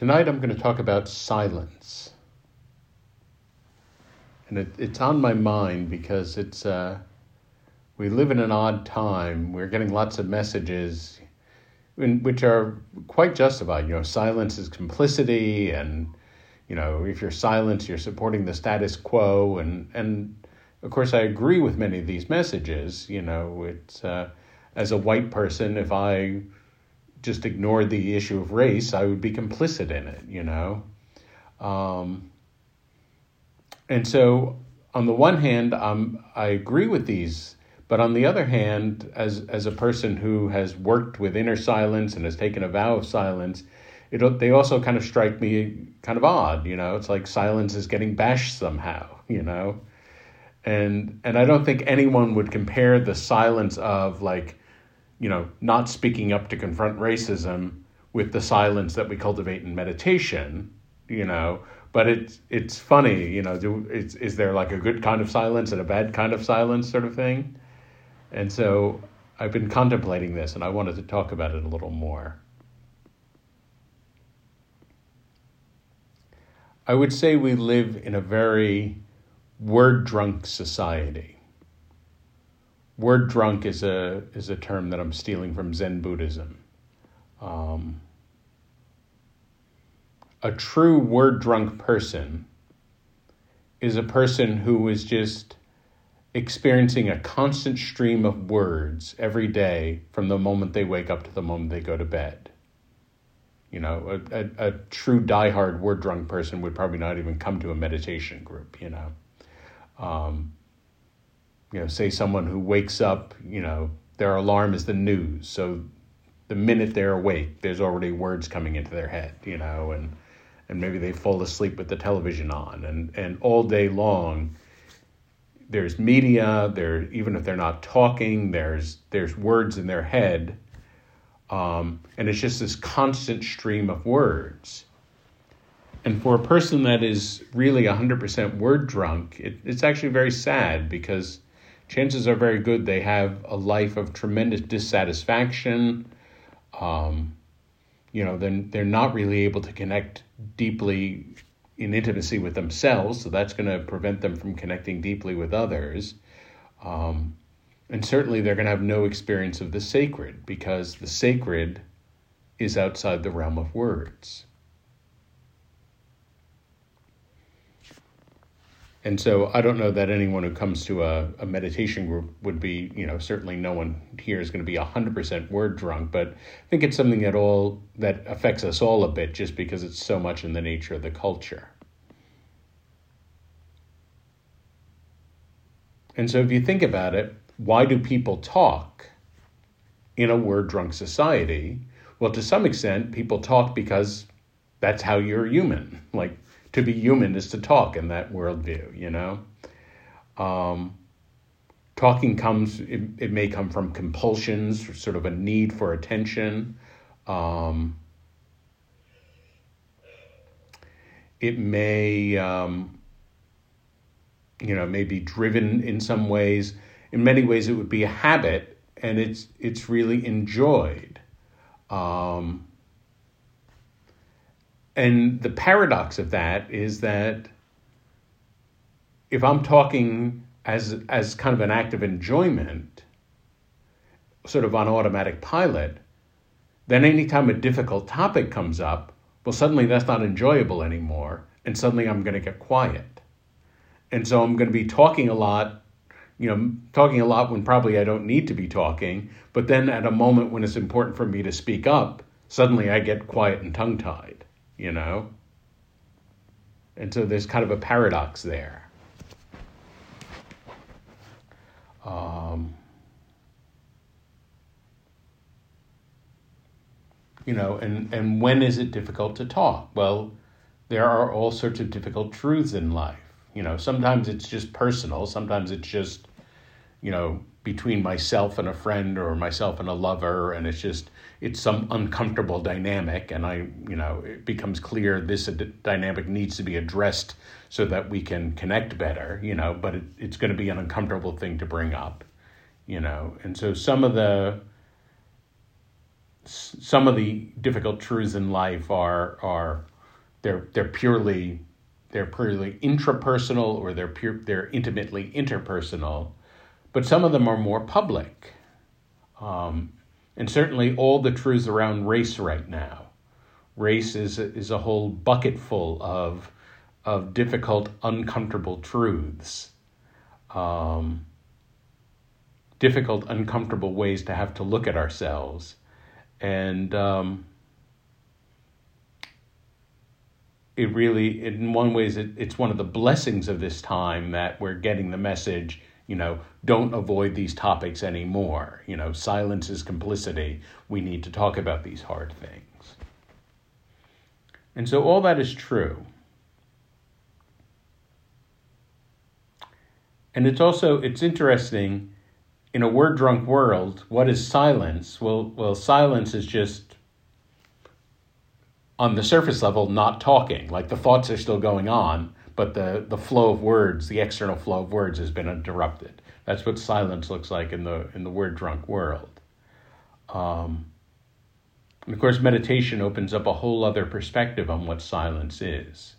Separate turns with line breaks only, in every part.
Tonight I'm going to talk about silence. And it's on my mind because we live in an odd time. We're getting lots of messages which are quite justified. Silence is complicity, and, if you're silent, you're supporting the status quo. And of course, I agree with many of these messages. It's as a white person, if I just ignored the issue of race, I would be complicit in it, And so on the one hand, I agree with these, but on the other hand, as a person who has worked with inner silence and has taken a vow of silence, they also kind of strike me kind of odd, It's like silence is getting bashed somehow, And I don't think anyone would compare the silence of not speaking up to confront racism with the silence that we cultivate in meditation, But it's funny, is there like a good kind of silence and a bad kind of silence sort of thing? And so I've been contemplating this, and I wanted to talk about it a little more. I would say we live in a very word-drunk society. Word drunk is a term that I'm stealing from Zen Buddhism. A true word drunk person is a person who is just experiencing a constant stream of words every day from the moment they wake up to the moment they go to bed. A true diehard word drunk person would probably not even come to a meditation group, say someone who wakes up, their alarm is the news. So the minute they're awake, there's already words coming into their head, and maybe they fall asleep with the television on. And all day long, there's media, even if they're not talking, there's words in their head. And it's just this constant stream of words. And for a person that is really 100% word drunk, it's actually very sad, because chances are very good they have a life of tremendous dissatisfaction. Then they're not really able to connect deeply in intimacy with themselves, so that's going to prevent them from connecting deeply with others. And certainly they're going to have no experience of the sacred, because the sacred is outside the realm of words. And so I don't know that anyone who comes to a meditation group would be, certainly no one here is going to be 100% word drunk, but I think it's something that affects us all a bit, just because it's so much in the nature of the culture. And so if you think about it, why do people talk in a word drunk society? Well, to some extent, people talk because that's how you're human. Like, to be human is to talk in that worldview, Talking it may come from compulsions, sort of a need for attention. It may, may be driven in some ways. In many ways, it would be a habit, and it's really enjoyed. And the paradox of that is that if I'm talking as kind of an act of enjoyment, sort of on automatic pilot, then anytime a difficult topic comes up, well, suddenly that's not enjoyable anymore, and suddenly I'm going to get quiet. And so I'm going to be talking a lot when probably I don't need to be talking, but then at a moment when it's important for me to speak up, suddenly I get quiet and tongue-tied. And so there's kind of a paradox there. And when is it difficult to talk? Well, there are all sorts of difficult truths in life. Sometimes it's just personal. Sometimes it's just, between myself and a friend or myself and a lover, and it's some uncomfortable dynamic, and it becomes clear this dynamic needs to be addressed so that we can connect better, but it's going to be an uncomfortable thing to bring up, and so some of the difficult truths in life are they're purely intrapersonal, or they're intimately interpersonal, but some of them are more public. And certainly all the truths around race right now. Race is a whole bucket full of difficult, uncomfortable truths. Difficult, uncomfortable ways to have to look at ourselves. And it really, in one way, it's one of the blessings of this time that we're getting the message, don't avoid these topics anymore. Silence is complicity. We need to talk about these hard things. And so all that is true. And it's interesting, in a word-drunk world, what is silence? Well, silence is just, on the surface level, not talking. Like the thoughts are still going on, but the flow of words, the external flow of words has been interrupted. That's what silence looks like in the word-drunk world. And of course, meditation opens up a whole other perspective on what silence is.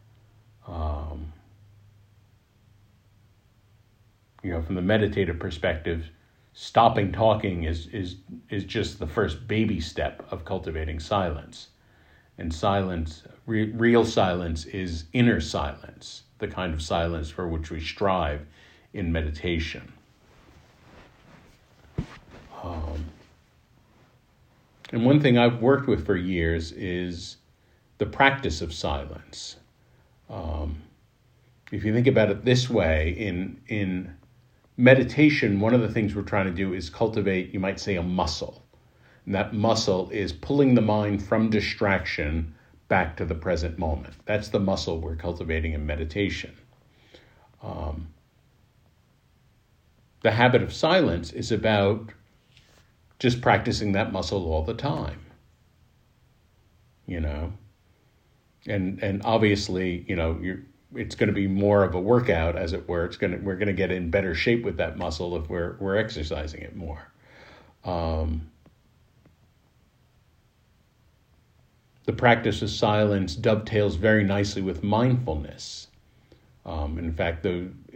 From the meditative perspective, stopping talking is just the first baby step of cultivating silence. And silence, real silence, is inner silence, the kind of silence for which we strive in meditation. And one thing I've worked with for years is the practice of silence. If you think about it this way, in meditation, one of the things we're trying to do is cultivate, you might say, a muscle. And that muscle is pulling the mind from distraction back to the present moment. That's the muscle we're cultivating in meditation. The habit of silence is about just practicing that muscle all the time. And obviously, it's going to be more of a workout, as it were. We're going to get in better shape with that muscle if we're exercising it more. The practice of silence dovetails very nicely with mindfulness. In fact,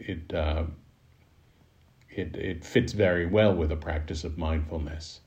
it fits very well with a practice of mindfulness.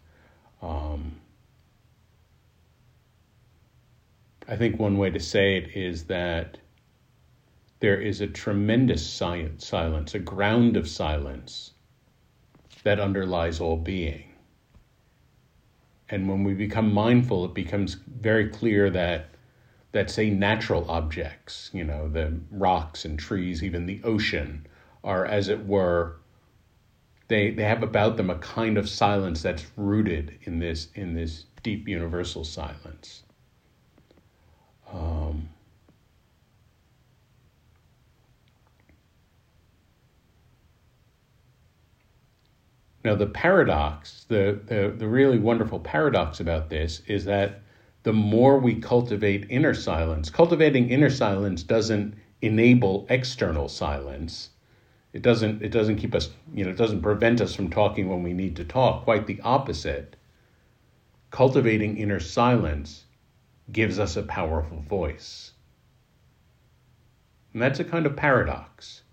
I think one way to say it is that there is a tremendous silence, a ground of silence that underlies all being. And when we become mindful, it becomes very clear that say, natural objects, the rocks and trees, even the ocean, are, as it were, they have about them a kind of silence that's rooted in this deep universal silence. Now, the paradox, the really wonderful paradox about this is that the more we cultivate inner silence, cultivating inner silence doesn't enable external silence. It doesn't keep us, it doesn't prevent us from talking when we need to talk. Quite the opposite. Cultivating inner silence gives us a powerful voice. And that's a kind of paradox.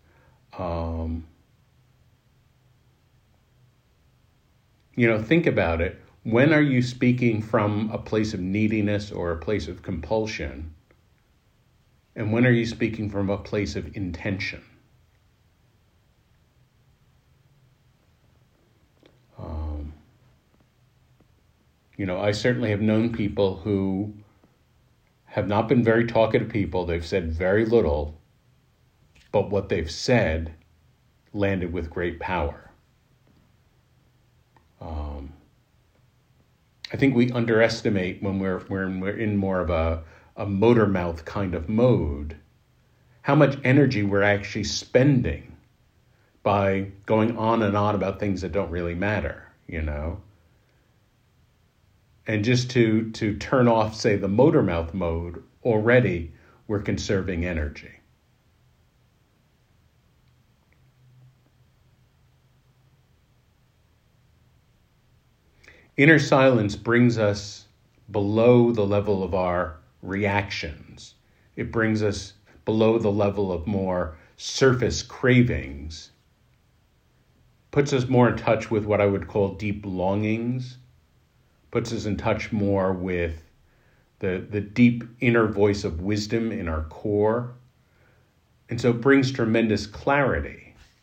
Think about it. When are you speaking from a place of neediness or a place of compulsion? And when are you speaking from a place of intention? I certainly have known people who have not been very talkative people. They've said very little, but what they've said landed with great power. I think we underestimate when we're in more of a motor mouth kind of mode, how much energy we're actually spending by going on and on about things that don't really matter, And just to turn off, say, the motor mouth mode, already we're conserving energy. Inner silence brings us below the level of our reactions. it brings us below the level of more surface cravings, puts us more in touch with what I would call deep longings, puts us in touch more with the deep inner voice of wisdom in our core. And so it brings tremendous clarity.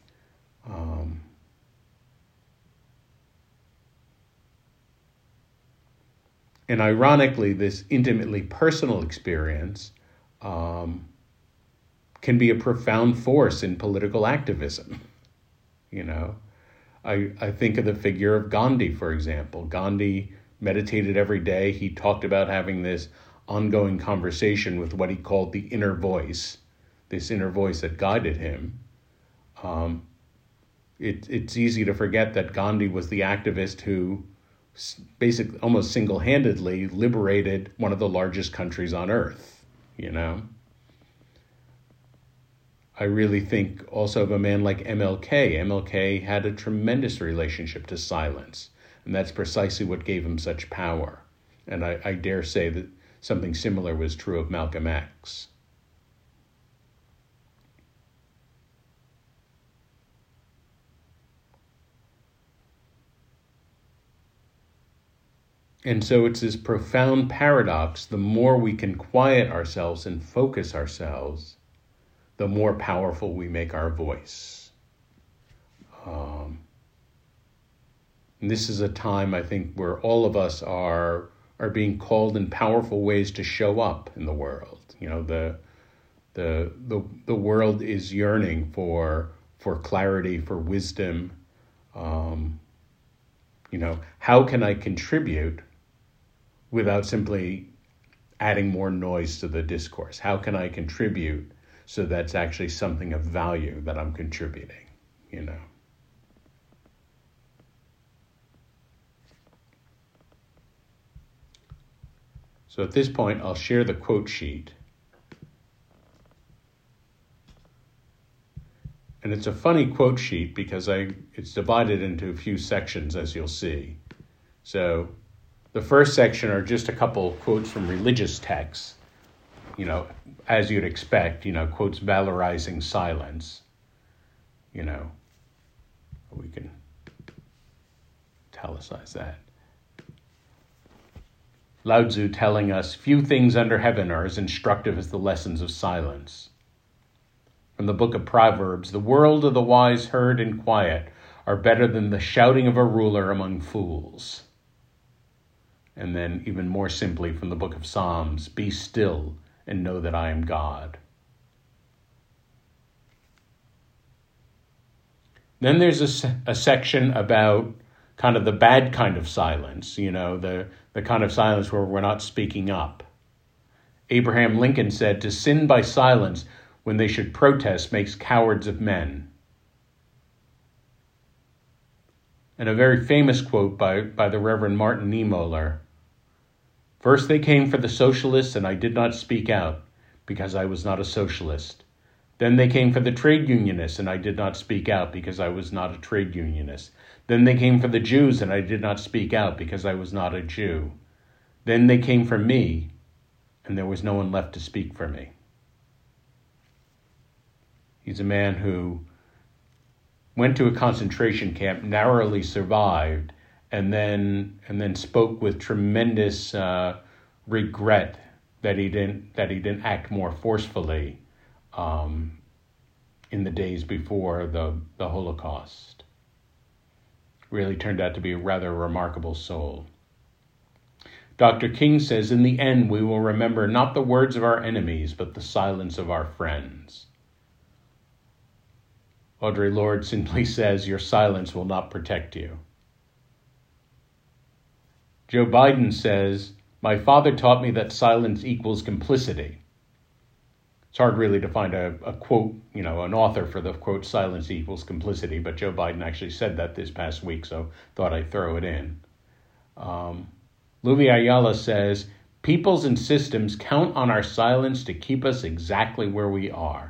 And ironically, this intimately personal experience can be a profound force in political activism. You know, I think of the figure of Gandhi, for example. Gandhi meditated every day. He talked about having this ongoing conversation with what he called the inner voice, this inner voice that guided him. It's easy to forget that Gandhi was the activist who basically almost single-handedly liberated one of the largest countries on earth, you know. I really think also of a man like MLK. MLK had a tremendous relationship to silence, and that's precisely what gave him such power. And I dare say that something similar was true of Malcolm X. And so it's this profound paradox. The more we can quiet ourselves and focus ourselves, the more powerful we make our voice. And this is a time, I think, where all of us are being called in powerful ways to show up in the world. You know, the world is yearning for clarity, for wisdom. You know, how can I contribute without simply adding more noise to the discourse? How can I contribute so that's actually something of value that I'm contributing, you know? So at this point, I'll share the quote sheet. And it's a funny quote sheet because it's divided into a few sections, as you'll see. So the first section are just a couple quotes from religious texts, you know, as you'd expect, you know, quotes valorizing silence. You know, we can italicize that. Lao Tzu telling us, few things under heaven are as instructive as the lessons of silence. From the book of Proverbs, the world of the wise heard in quiet are better than the shouting of a ruler among fools. And then even more simply from the book of Psalms, be still and know that I am God. Then there's a section about kind of the bad kind of silence, you know, the kind of silence where we're not speaking up. Abraham Lincoln said, to sin by silence when they should protest makes cowards of men. And a very famous quote by the Reverend Martin Niemöller. First they came for the socialists and I did not speak out because I was not a socialist. Then they came for the trade unionists and I did not speak out because I was not a trade unionist. Then they came for the Jews and I did not speak out because I was not a Jew. Then they came for me and there was no one left to speak for me. He's a man who went to a concentration camp, narrowly survived, and then spoke with tremendous regret that he didn't act more forcefully in the days before the Holocaust. Really turned out to be a rather remarkable soul. Dr. King says, in the end, we will remember not the words of our enemies, but the silence of our friends. Audre Lorde simply says, your silence will not protect you. Joe Biden says, my father taught me that silence equals complicity. It's hard really to find a quote, you know, an author for the quote, silence equals complicity, but Joe Biden actually said that this past week, so thought I'd throw it in. Luby Ayala says, peoples and systems count on our silence to keep us exactly where we are.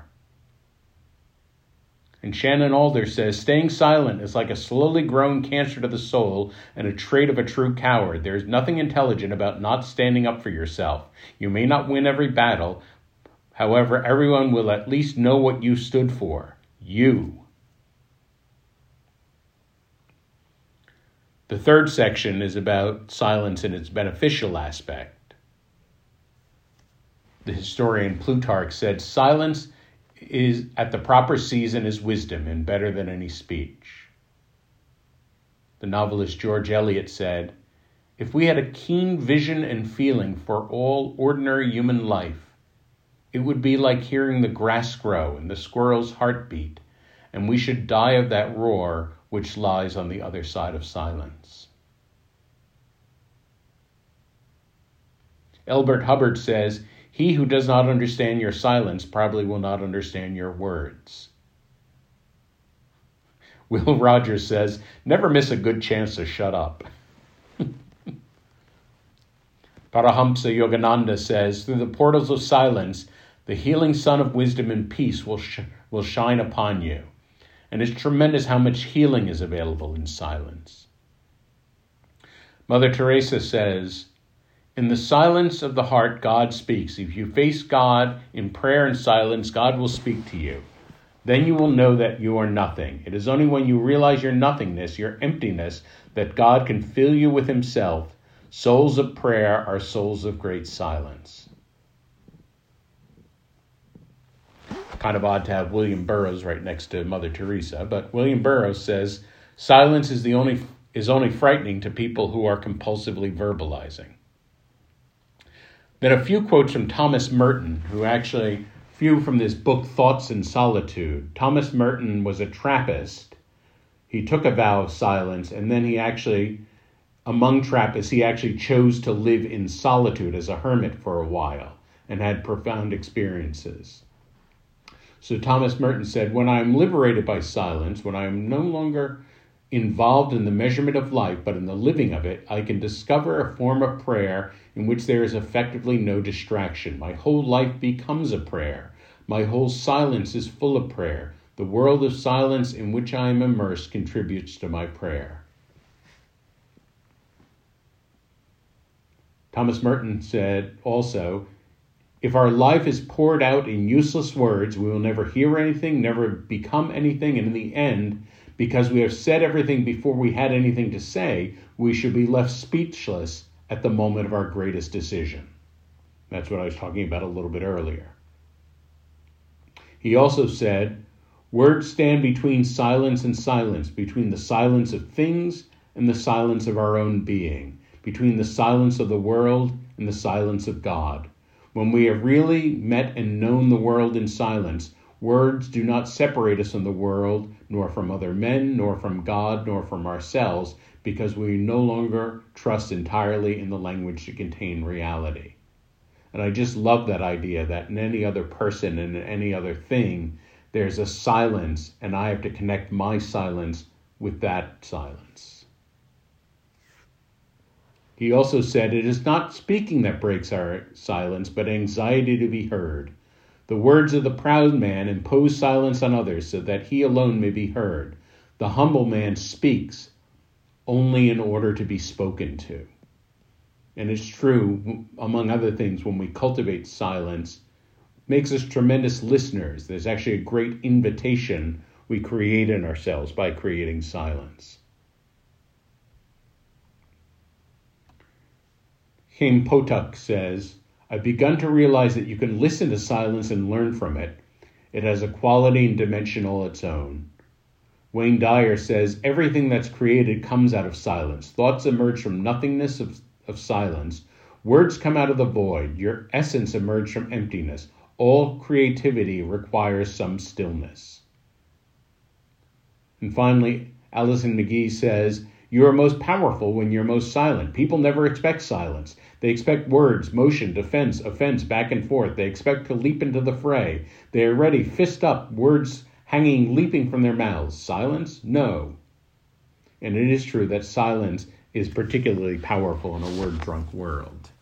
And Shannon Alder says, staying silent is like a slowly growing cancer to the soul and a trait of a true coward. There is nothing intelligent about not standing up for yourself. You may not win every battle. However, everyone will at least know what you stood for. You. The third section is about silence and its beneficial aspect. The historian Plutarch said, silence is at the proper season is wisdom and better than any speech. The novelist George Eliot said, if we had a keen vision and feeling for all ordinary human life, it would be like hearing the grass grow and the squirrel's heartbeat, and we should die of that roar which lies on the other side of silence. Elbert Hubbard says, he who does not understand your silence probably will not understand your words. Will Rogers says, never miss a good chance to shut up. Paramahamsa Yogananda says, through the portals of silence, the healing sun of wisdom and peace will shine upon you. And it's tremendous how much healing is available in silence. Mother Teresa says, in the silence of the heart, God speaks. If you face God in prayer and silence, God will speak to you. Then you will know that you are nothing. It is only when you realize your nothingness, your emptiness, that God can fill you with himself. Souls of prayer are souls of great silence. Kind of odd to have William Burroughs right next to Mother Teresa, but William Burroughs says, silence is only frightening to people who are compulsively verbalizing. Then a few quotes from Thomas Merton, few from this book, Thoughts in Solitude. Thomas Merton was a Trappist. He took a vow of silence, and then among Trappists, he actually chose to live in solitude as a hermit for a while and had profound experiences. So Thomas Merton said, when I am liberated by silence, when I am no longer involved in the measurement of life, but in the living of it, I can discover a form of prayer in which there is effectively no distraction. My whole life becomes a prayer. My whole silence is full of prayer. The world of silence in which I am immersed contributes to my prayer. Thomas Merton said also, if our life is poured out in useless words, we will never hear anything, never become anything, and in the end, because we have said everything before we had anything to say, we should be left speechless at the moment of our greatest decision. That's what I was talking about a little bit earlier. He also said, words stand between silence and silence, between the silence of things and the silence of our own being, between the silence of the world and the silence of God. When we have really met and known the world in silence, words do not separate us from the world, nor from other men, nor from God, nor from ourselves, because we no longer trust entirely in the language to contain reality. And I just love that idea that in any other person and in any other thing, there's a silence, and I have to connect my silence with that silence. He also said, it is not speaking that breaks our silence, but anxiety to be heard. The words of the proud man impose silence on others so that he alone may be heard. The humble man speaks only in order to be spoken to. And it's true, among other things, when we cultivate silence, makes us tremendous listeners. There's actually a great invitation we create in ourselves by creating silence. Chaim Potok says, I've begun to realize that you can listen to silence and learn from it. It has a quality and dimension all its own. Wayne Dyer says, everything that's created comes out of silence. Thoughts emerge from nothingness of silence. Words come out of the void. Your essence emerges from emptiness. All creativity requires some stillness. And finally, Alison McGee says, you are most powerful when you're most silent. People never expect silence. They expect words, motion, defense, offense, back and forth. They expect to leap into the fray. They are ready, fist up, words hanging, leaping from their mouths. Silence? No. And it is true that silence is particularly powerful in a word-drunk world.